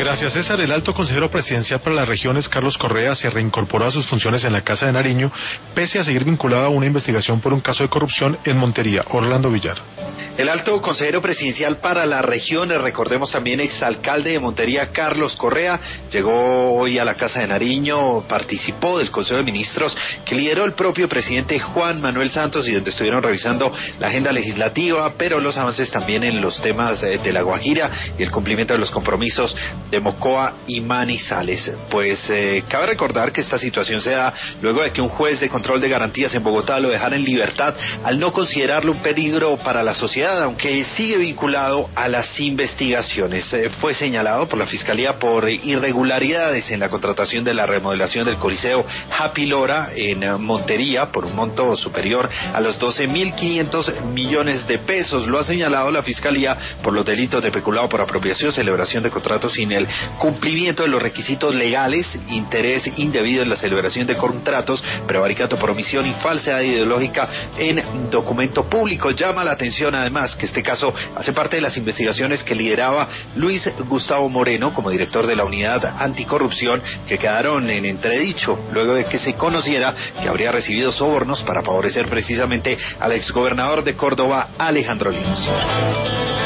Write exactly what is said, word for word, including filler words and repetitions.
Gracias, César. El alto consejero presidencial para las regiones, Carlos Correa, se reincorporó a sus funciones en la Casa de Nariño, pese a seguir vinculado a una investigación por un caso de corrupción en Montería. Orlando Villar. El alto consejero presidencial para las regiones, recordemos también exalcalde de Montería, Carlos Correa, llegó hoy a la Casa de Nariño, participó del Consejo de Ministros que lideró el propio presidente Juan Manuel Santos y donde estuvieron revisando la agenda legislativa, pero los avances también en los temas de, de La Guajira y el cumplimiento de los compromisos de Mocoa y Manizales. Pues eh, cabe recordar que esta situación se da luego de que un juez de control de garantías en Bogotá lo dejara en libertad al no considerarlo un peligro para la sociedad, aunque sigue vinculado a las investigaciones. Eh, fue señalado por la Fiscalía por irregularidades en la contratación de la remodelación del Coliseo Happy Lora en eh, Montería por un monto superior a los doce mil quinientos millones de pesos. Lo ha señalado la Fiscalía por los delitos de peculado por apropiación, celebración de contratos sin el cumplimiento de los requisitos legales, interés indebido en la celebración de contratos, prevaricato por omisión y falsedad ideológica en documento público. Llama la atención además que este caso hace parte de las investigaciones que lideraba Luis Gustavo Moreno como director de la Unidad Anticorrupción, que quedaron en entredicho luego de que se conociera que habría recibido sobornos para favorecer precisamente al exgobernador de Córdoba, Alejandro Lins.